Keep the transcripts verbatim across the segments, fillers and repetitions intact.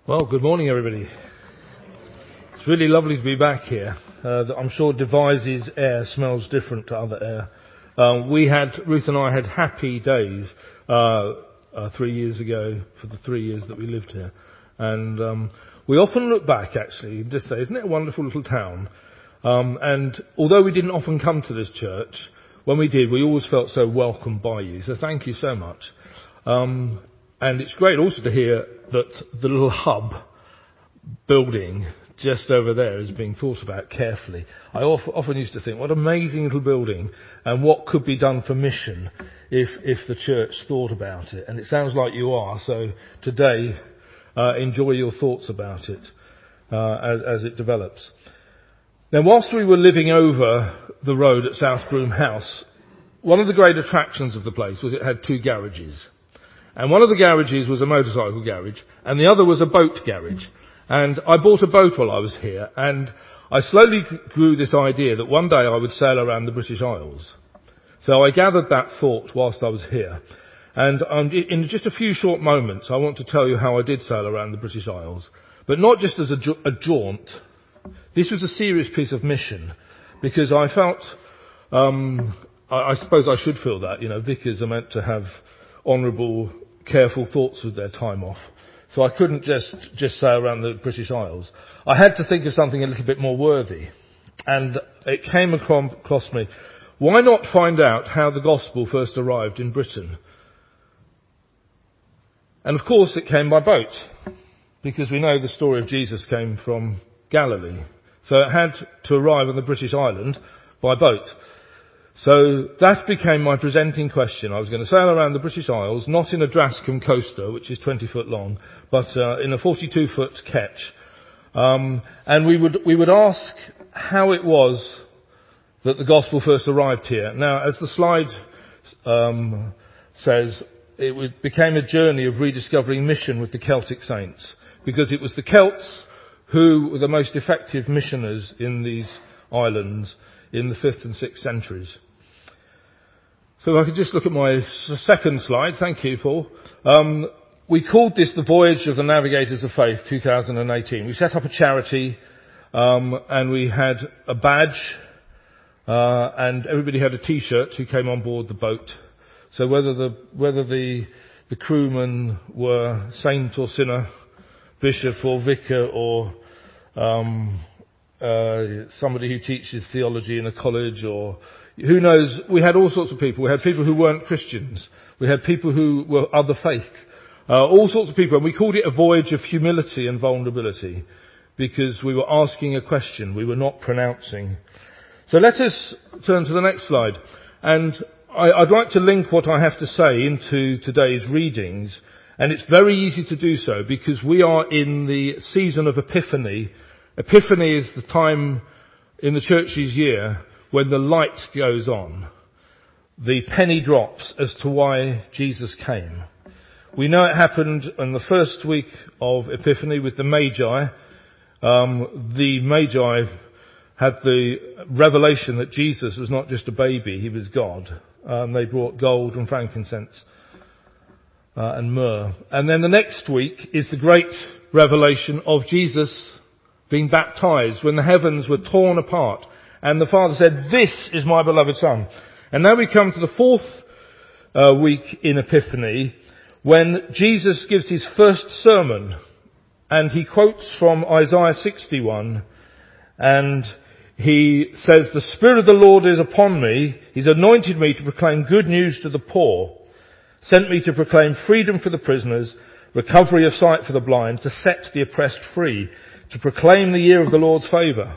Well, good morning, everybody. It's really lovely to be back here. Uh, I'm sure Devizes air smells different to other air. Um, we had, Ruth and I had happy days uh, uh, three years ago for the three years that we lived here. And um, we often look back, actually, and just say, isn't it a wonderful little town? Um, and although we didn't often come to this church, when we did, we always felt so welcomed by you. So thank you so much. Um, and it's great also to hear that the little hub building just over there is being thought about carefully. I often used to think, what an amazing little building, and what could be done for mission if if the church thought about it. And it sounds like you are. So today, uh, enjoy your thoughts about it uh, as, as it develops. Now, whilst we were living over the road at South Broom House, one of the great attractions of the place was it had two garages. And one of the garages was a motorcycle garage, and the other was a boat garage. And I bought a boat while I was here, and I slowly grew this idea that one day I would sail around the British Isles. So I gathered that thought whilst I was here. And um, in just a few short moments, I want to tell you how I did sail around the British Isles. But not just as a, ja- a jaunt. This was a serious piece of mission, because I felt, um, I, I suppose I should feel that, you know, vicars are meant to have honourable, careful thoughts with their time off. So I couldn't just, just sail around the British Isles. I had to think of something a little bit more worthy. And it came across me, why not find out how the gospel first arrived in Britain? And of course it came by boat, because we know the story of Jesus came from Galilee. So it had to arrive on the British island by boat. So that became my presenting question. I was going to sail around the British Isles, not in a Drascombe coaster, which is twenty foot long, but uh, in a forty-two foot ketch. Um, and we would we would ask how it was that the gospel first arrived here. Now, as the slide um, says, it was, became a journey of rediscovering mission with the Celtic saints, because it was the Celts who were the most effective missioners in these islands in the fifth and sixth centuries. So if I could just look at my second slide. Thank you, Paul. Um, we called this the Voyage of the Navigators of Faith two thousand eighteen. We set up a charity, um, and we had a badge, uh, and everybody had a T-shirt who came on board the boat. So whether the whether the the crewmen were saint or sinner, bishop or vicar, or um, Uh, somebody who teaches theology in a college, or who knows, we had all sorts of people. We had people who weren't Christians. We had people who were other faith. Uh, all sorts of people. And we called it a voyage of humility and vulnerability, because we were asking a question. We were not pronouncing. So let us turn to the next slide. And I, I'd like to link what I have to say into today's readings. And it's very easy to do so, because we are in the season of Epiphany. Epiphany is the time in the church's year when the light goes on. The penny drops as to why Jesus came. We know it happened in the first week of Epiphany with the Magi. Um, the Magi had the revelation that Jesus was not just a baby, he was God. Um, they brought gold and frankincense uh, and myrrh. And then the next week is the great revelation of Jesus being baptized, when the heavens were torn apart and the Father said, "This is my beloved Son." And now we come to the fourth uh, week in Epiphany, when Jesus gives his first sermon, and he quotes from Isaiah sixty-one, and he says, "The Spirit of the Lord is upon me. He's anointed me to proclaim good news to the poor, sent me to proclaim freedom for the prisoners, recovery of sight for the blind, to set the oppressed free, to proclaim the year of the Lord's favour."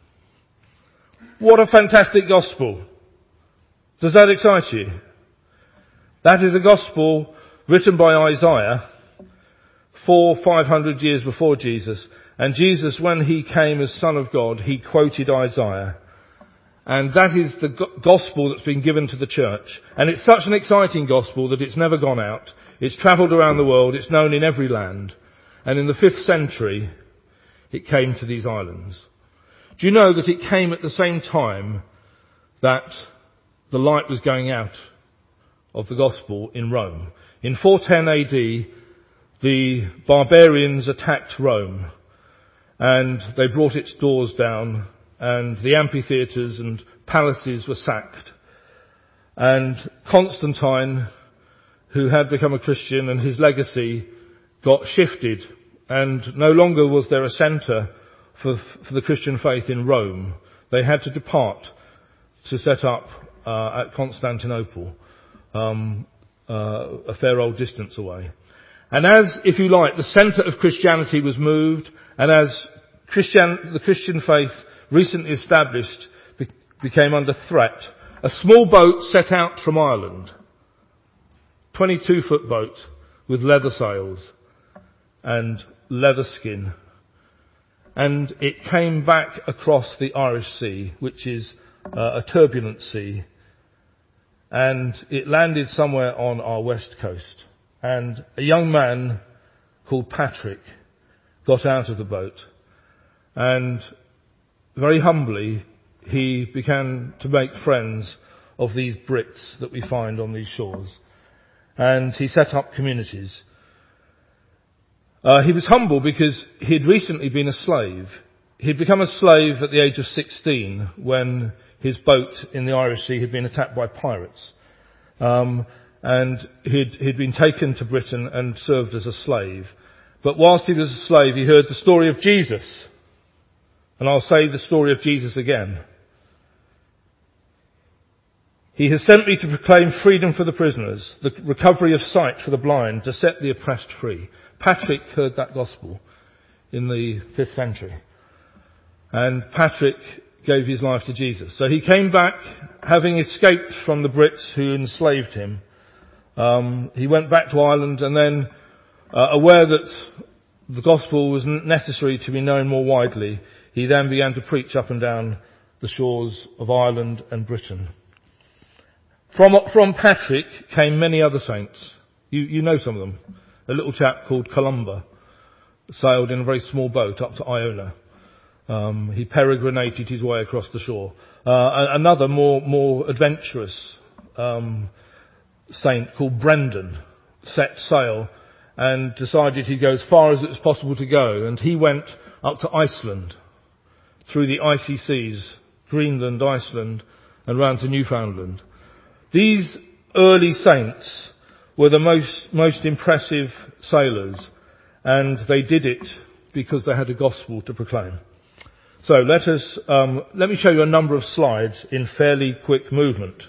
What a fantastic gospel. Does that excite you? That is a gospel written by Isaiah four, five hundred years before Jesus. And Jesus, when he came as Son of God, he quoted Isaiah. And that is the gospel that's been given to the church. And it's such an exciting gospel that it's never gone out. It's travelled around the world. It's known in every land. And in the fifth century, it came to these islands. Do you know that it came at the same time that the light was going out of the gospel in Rome? In four ten A D, the barbarians attacked Rome, and they brought its doors down, and the amphitheatres and palaces were sacked. And Constantine, who had become a Christian, and his legacy got shifted, and no longer was there a centre for, for the Christian faith in Rome. They had to depart to set up uh, at Constantinople, um, uh, a fair old distance away. And as, if you like, the centre of Christianity was moved, and as Christian, the Christian faith recently established be, became under threat, a small boat set out from Ireland, twenty-two foot boat with leather sails and leather skin, and it came back across the Irish Sea, which is uh, a turbulent sea, and it landed somewhere on our west coast. And a young man called Patrick got out of the boat, and very humbly he began to make friends of these Brits that we find on these shores, and he set up communities. Uh, he was humble because he'd recently been a slave. He'd become a slave at the age of sixteen when his boat in the Irish Sea had been attacked by pirates. Um, and he'd, he'd been taken to Britain and served as a slave. But whilst he was a slave, he heard the story of Jesus. And I'll say the story of Jesus again. He has sent me to proclaim freedom for the prisoners, the recovery of sight for the blind, to set the oppressed free. Patrick heard that gospel in the fifth century. And Patrick gave his life to Jesus. So he came back, having escaped from the Brits who enslaved him. Um, he went back to Ireland, and then, uh, aware that the gospel was necessary to be known more widely, he then began to preach up and down the shores of Ireland and Britain. From, from Patrick came many other saints. You, you know some of them. A little chap called Columba sailed in a very small boat up to Iona. Um, he peregrinated his way across the shore. Uh, another more, more adventurous, um, saint called Brendan set sail and decided he'd go as far as it was possible to go, and he went up to Iceland through the icy seas, Greenland, Iceland, and round to Newfoundland. These early saints were the most, most impressive sailors, and they did it because they had a gospel to proclaim. So let us, um, let me show you a number of slides in fairly quick movement.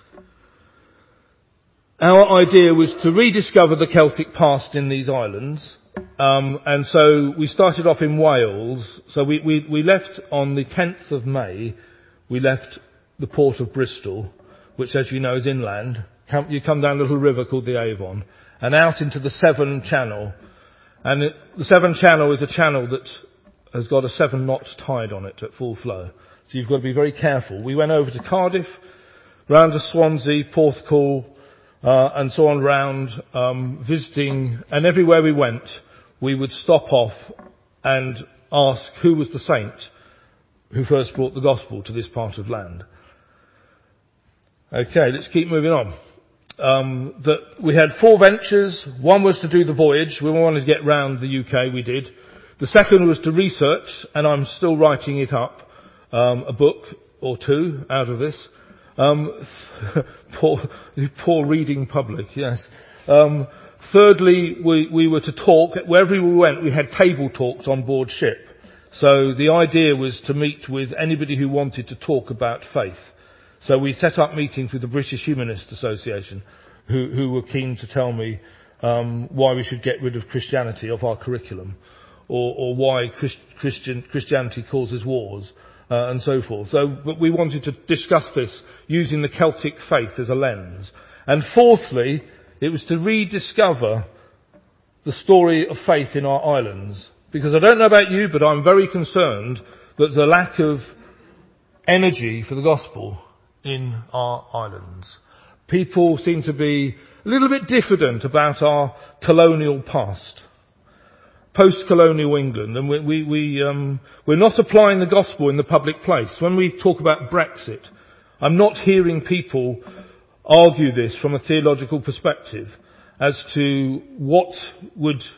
Our idea was to rediscover the Celtic past in these islands, um, and so we started off in Wales. So we, we, we left on the tenth of May. We left the port of Bristol, which, as you know, is inland. You come down a little river called the Avon, and out into the Severn Channel. And it, the Severn Channel is a channel that has got a seven knots tide on it at full flow. So you've got to be very careful. We went over to Cardiff, round to Swansea, Porthcawl, uh, and so on round, um, visiting, and everywhere we went, we would stop off and ask who was the saint who first brought the gospel to this part of land. Okay, let's keep moving on. Um, that we had four ventures. One was to do the voyage. We wanted to get round the U K, we did. The second was to research, and I'm still writing it up, um, a book or two out of this. Um, poor, poor reading public, yes. Um, thirdly, we, we were to talk. Wherever we went, we had table talks on board ship. So the idea was to meet with anybody who wanted to talk about faith. So we set up meetings with the British Humanist Association, who, who were keen to tell me um, why we should get rid of Christianity off our curriculum, or, or why Christ, Christian, Christianity causes wars, uh, and so forth. So, but we wanted to discuss this using the Celtic faith as a lens. And fourthly, it was to rediscover the story of faith in our islands. Because I don't know about you, but I'm very concerned that the lack of energy for the gospel in our islands. People seem to be a little bit diffident about our colonial past, post-colonial England, and we, we, we, um, we're not applying the gospel in the public place. When we talk about Brexit, I'm not hearing people argue this from a theological perspective as to what would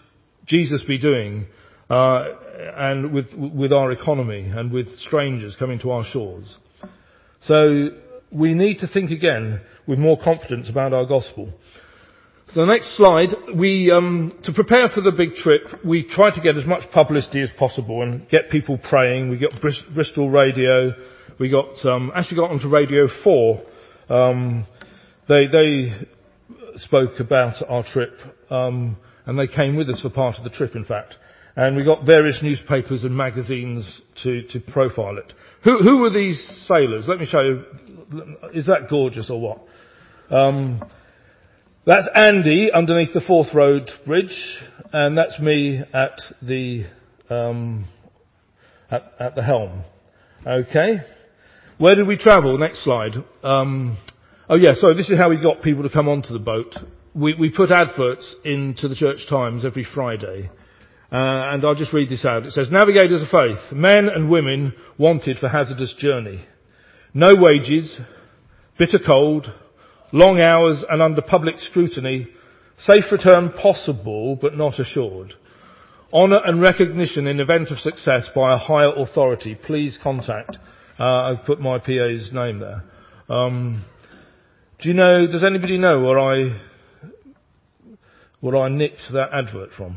Jesus be doing, uh, and with, with our economy and with strangers coming to our shores? So we need to think again with more confidence about our gospel. So the next slide, we, um, to prepare for the big trip, we tried to get as much publicity as possible and get people praying. We got Bristol Radio. We got, um, actually got onto Radio four. Um, they, they spoke about our trip, um, and they came with us for part of the trip, in fact. And we got various newspapers and magazines to, to profile it. Who, who were these sailors? Let me show you. Is that gorgeous or what? Um, That's Andy underneath the Forth Road Bridge, and that's me at the um, at, at the helm. Okay, where did we travel? Next slide. Um, oh yeah, so this is how we got people to come onto the boat. We, we put adverts into the Church Times every Friday, uh, and I'll just read this out. It says, "Navigators of faith, men and women wanted for hazardous journey. No wages, bitter cold, long hours and under public scrutiny, safe return possible but not assured. Honour and recognition in event of success by a higher authority. Please contact." Uh, I've put my P A's name there. Um, do you know, does anybody know where I, where I nicked that advert from?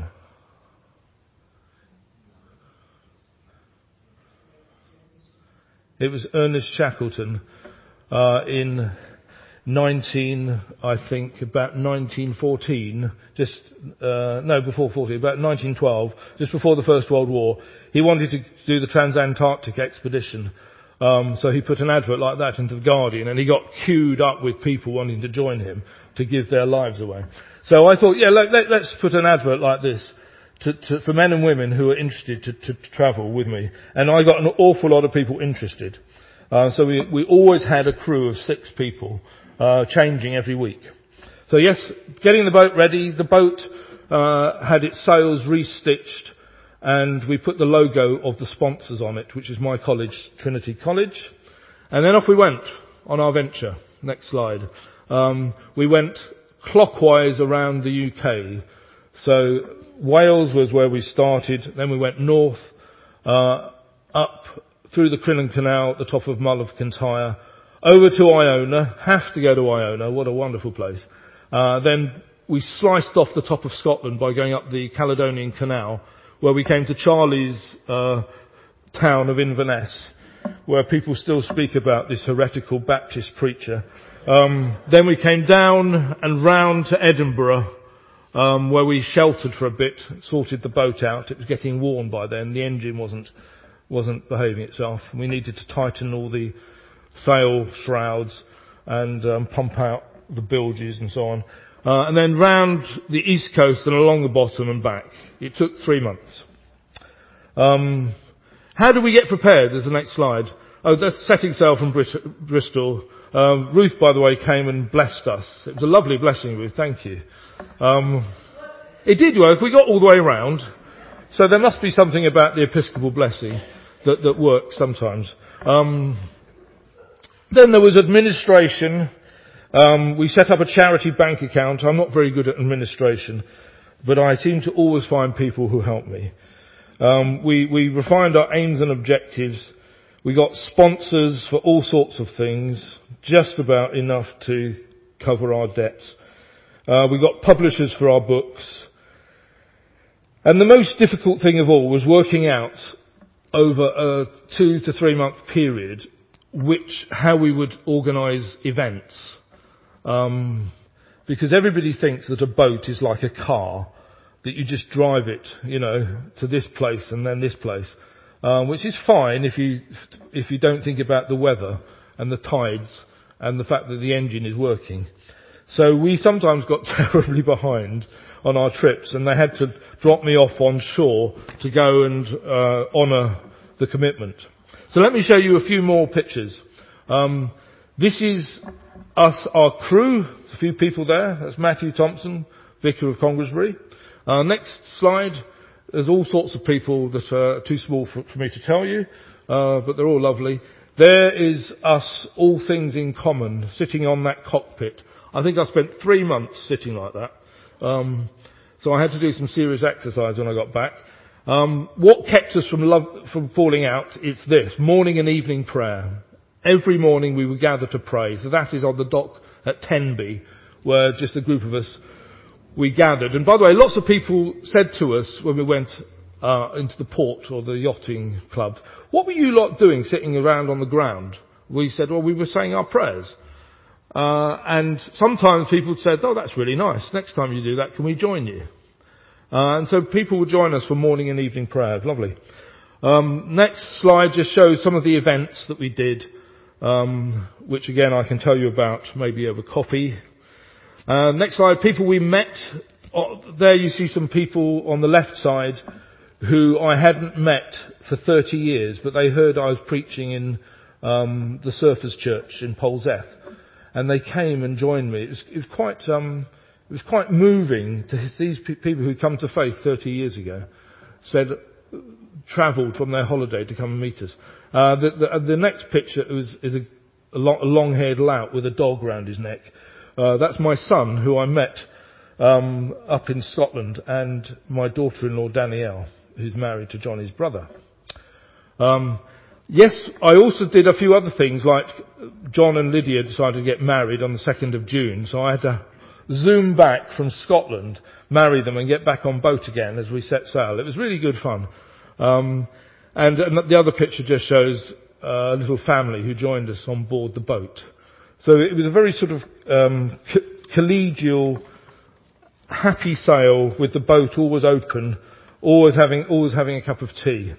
It was Ernest Shackleton, uh, in nineteen, I think, about nineteen fourteen, just, uh, no, before fourteen, about nineteen twelve, just before the First World War. He wanted to do the Transantarctic expedition. Um, so he put an advert like that into the Guardian, and he got queued up with people wanting to join him to give their lives away. So I thought, yeah, let, let, let's put an advert like this to, to, for men and women who are interested to, to, to travel with me. And I got an awful lot of people interested. Uh, so we, we always had a crew of six people, uh, changing every week. So yes, getting the boat ready. The boat, uh, had its sails restitched, and we put the logo of the sponsors on it, which is my college, Trinity College. And then off we went on our venture. Next slide. Um, we went clockwise around the U K. So Wales was where we started. Then we went north, uh, up through the Crinoline Canal at the top of Mull of Kintyre, over to Iona. Have to go to Iona. What a wonderful place. Uh, then we sliced off the top of Scotland by going up the Caledonian Canal, where we came to Charlie's uh, town of Inverness, where people still speak about this heretical Baptist preacher. Um, then we came down and round to Edinburgh, um, where we sheltered for a bit, sorted the boat out. It was getting worn by then. The engine wasn't wasn't behaving itself. We needed to tighten all the sail shrouds and um, pump out the bilges and so on. Uh, and then round the east coast and along the bottom and back. It took three months. Um, how do we get prepared? There's the next slide. Oh, that's setting sail from Brit- Bristol. Um, Ruth, by the way, came and blessed us. It was a lovely blessing, Ruth. Thank you. Um, it did work. We got all the way around. So there must be something about the Episcopal blessing that, that works sometimes. Um, then there was administration. Um, we set up a charity bank account. I'm not very good at administration, but I seem to always find people who help me. Um, we, we refined our aims and objectives. We got sponsors for all sorts of things, just about enough to cover our debts. Uh, we got publishers for our books. And the most difficult thing of all was working out over a two to three month period which, how we would organise events. Um, because everybody thinks that a boat is like a car, that you just drive it, you know, to this place and then this place, um, which is fine if you if you don't think about the weather and the tides and the fact that the engine is working. So we sometimes got terribly behind on our trips, and they had to drop me off on shore to go and uh, honour the commitment. So let me show you a few more pictures. Um, this is us, our crew, a few people there. That's Matthew Thompson, Vicar of Congresbury. Uh, next slide. There's all sorts of people that are too small for, for me to tell you, uh, but they're all lovely. There is us, all things in common, sitting on that cockpit. I think I spent three months sitting like that. Um, So I had to do some serious exercise when I got back. Um, what kept us from love, from falling out? It's this: morning and evening prayer. Every morning we would gather to pray. So that is on the dock at Tenby, where just a group of us, we gathered. And by the way, lots of people said to us when we went uh, into the port or the yachting club, "What were you lot doing sitting around on the ground?" We said, "Well, we were saying our prayers." Uh, and sometimes people said, "Oh, that's really nice. Next time you do that, can we join you?" Uh, and so people would join us for morning and evening prayer. Lovely. Um, next slide just shows some of the events that we did, um, which again I can tell you about maybe over coffee. Uh, next slide, people we met. Oh, there you see some people on the left side who I hadn't met for thirty years, but they heard I was preaching in um, the Surfers Church in Polzeath, and they came and joined me. It was, it was quite, um, it was quite moving to these pe- people who come to faith thirty years ago. Said, travelled from their holiday to come and meet us. Uh, the, the, the next picture is, is a, a, long, a long-haired lout with a dog round his neck. Uh, that's my son, who I met um, up in Scotland, and my daughter-in-law Danielle, who's married to Johnny's brother. Um, yes, I also did a few other things, like John and Lydia decided to get married on the second of June, so I had to zoom back from Scotland, marry them, and get back on boat again as we set sail. It was really good fun. Um, and, and the other picture just shows a little family who joined us on board the boat. So it was a very sort of um, co- collegial, happy sail with the boat always open, always having always having a cup of tea.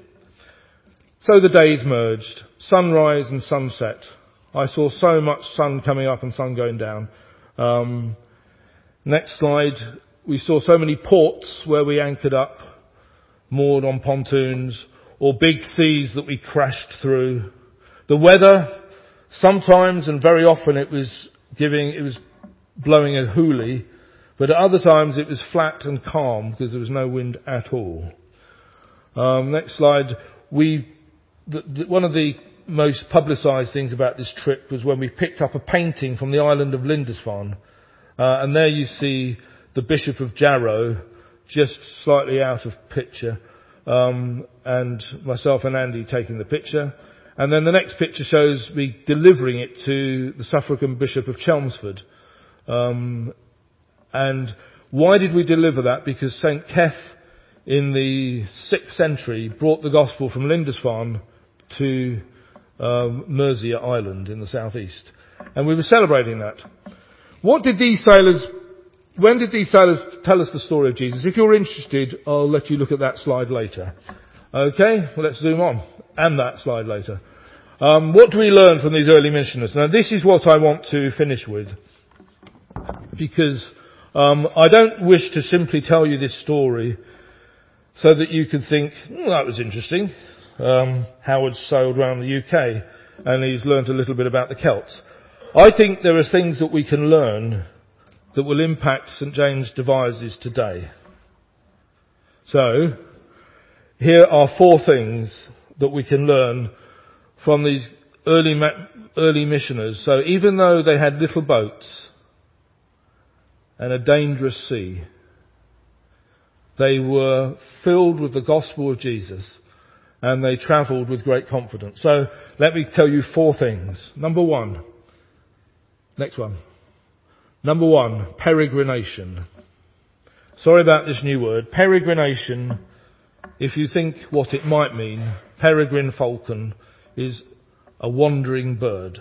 So the days merged, sunrise and sunset. I saw so much sun coming up and sun going down. Um, next slide, we saw so many ports where we anchored up, moored on pontoons, or big seas that we crashed through. The weather, sometimes and very often it was giving, it was blowing a hoolie, but at other times it was flat and calm because there was no wind at all. Um, next slide. We, the, the, one of the most publicised things about this trip was when we picked up a painting from the island of Lindisfarne, uh, and there you see the Bishop of Jarrow, just slightly out of picture, um, and myself and Andy taking the picture. And then the next picture shows me delivering it to the Suffragan Bishop of Chelmsford. Um, and why did we deliver that? Because Saint Keth in the sixth century brought the gospel from Lindisfarne to um, Mercia Island in the southeast. And we were celebrating that. What did these sailors, when did these sailors tell us the story of Jesus? If you're interested, I'll let you look at that slide later. Okay, well, let's zoom on. And that slide later. Um, what do we learn from these early missionaries? Now, this is what I want to finish with, because um, I don't wish to simply tell you this story so that you could think, oh, that was interesting. Um, Howard sailed around the U K and he's learnt a little bit about the Celts. I think there are things that we can learn that will impact St James Devizes today. So, here are four things that we can learn from these early early missioners. So even though they had little boats and a dangerous sea, they were filled with the gospel of Jesus and they travelled with great confidence. So let me tell you four things. Number one. Next one. Number one, peregrination. Sorry about this new word. Peregrination, if you think what it might mean, peregrine falcon is a wandering bird.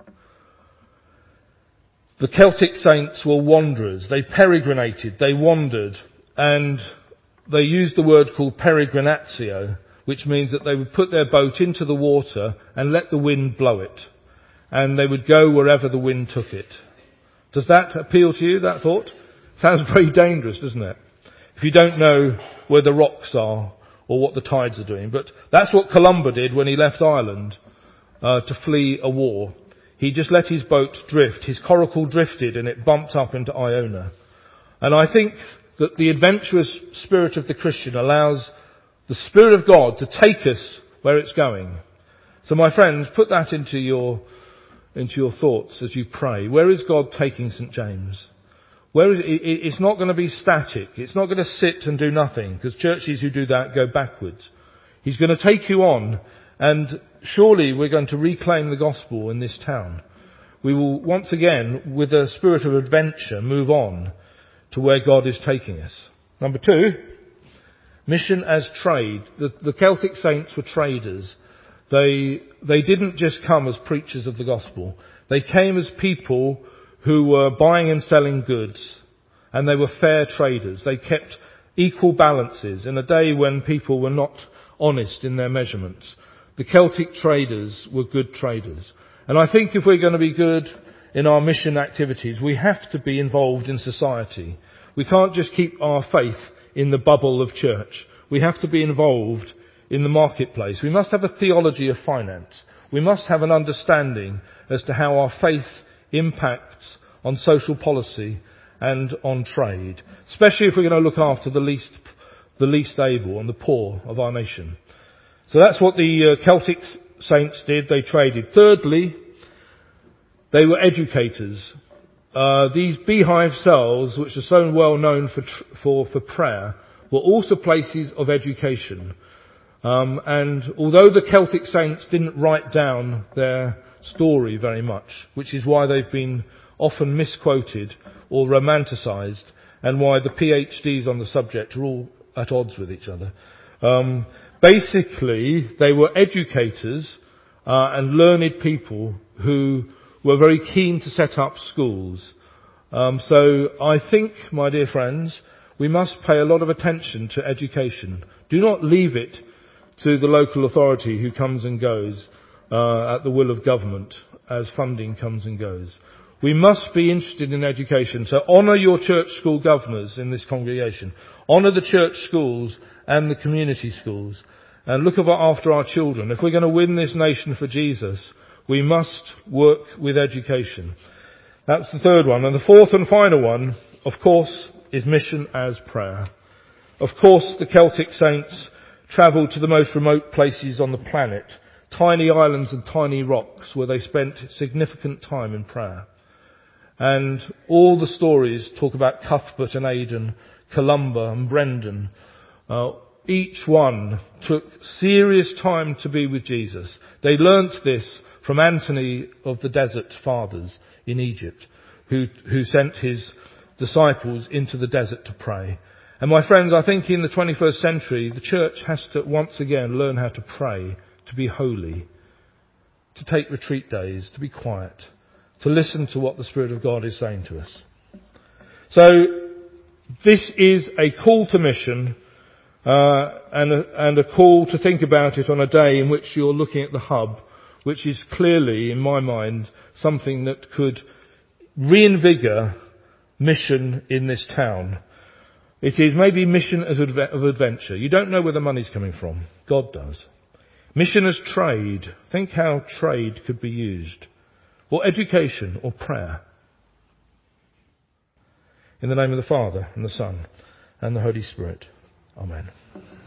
The Celtic saints were wanderers. They peregrinated, they wandered, and they used the word called peregrinatio, which means that they would put their boat into the water and let the wind blow it. And they would go wherever the wind took it. Does that appeal to you, that thought? Sounds very dangerous, doesn't it? If you don't know where the rocks are or what the tides are doing. But that's what Columba did when he left Ireland uh, to flee a war. He just let his boat drift. His coracle drifted and it bumped up into Iona. And I think that the adventurous spirit of the Christian allows the Spirit of God to take us where it's going. So my friends, put that into your, into your thoughts as you pray. Where is God taking St James? Where it, it, it's not going to be static. It's not going to sit and do nothing, because churches who do that go backwards. He's going to take you on, and surely we're going to reclaim the gospel in this town. We will once again, with a spirit of adventure, move on to where God is taking us. Number two, mission as trade. The, the Celtic saints were traders. They, they didn't just come as preachers of the gospel. They came as people who were buying and selling goods, and they were fair traders. They kept equal balances in a day when people were not honest in their measurements. The Celtic traders were good traders. And I think if we're going to be good in our mission activities, we have to be involved in society. We can't just keep our faith in the bubble of church. We have to be involved in the marketplace. We must have a theology of finance. We must have an understanding as to how our faith impacts on social policy and on trade, especially if we're going to look after the least, the least able and the poor of our nation. So that's what the uh, Celtic saints did. They traded. Thirdly, they were educators. Uh, these beehive cells, which are so well known for tr- for for prayer, were also places of education. Um, and although the Celtic saints didn't write down their story very much, which is why they've been often misquoted or romanticised, and why the PhDs on the subject are all at odds with each other. Um, basically, they were educators uh, and learned people who were very keen to set up schools. Um, so I think, my dear friends, we must pay a lot of attention to education. Do not leave it to the local authority who comes and goes uh, at the will of government as funding comes and goes. We must be interested in education. So honour your church school governors in this congregation. Honour the church schools and the community schools. And look after our children. If we're going to win this nation for Jesus, we must work with education. That's the third one. And the fourth and final one, of course, is mission as prayer. Of course, the Celtic saints travelled to the most remote places on the planet, tiny islands and tiny rocks where they spent significant time in prayer. And all the stories talk about Cuthbert and Aidan, Columba and Brendan. Uh, each one took serious time to be with Jesus. They learnt this from Anthony of the Desert Fathers in Egypt, who, who sent his disciples into the desert to pray. And my friends, I think in the twenty-first century, the church has to once again learn how to pray, to be holy, to take retreat days, to be quiet, to listen to what the Spirit of God is saying to us. So, this is a call to mission, uh, and, a, and a call to think about it on a day in which you're looking at the hub, which is clearly, in my mind, something that could reinvigor mission in this town. It is maybe mission as of adventure. You don't know where the money's coming from. God does. Mission as trade. Think how trade could be used. Or education or prayer. In the name of the Father and the Son and the Holy Spirit. Amen.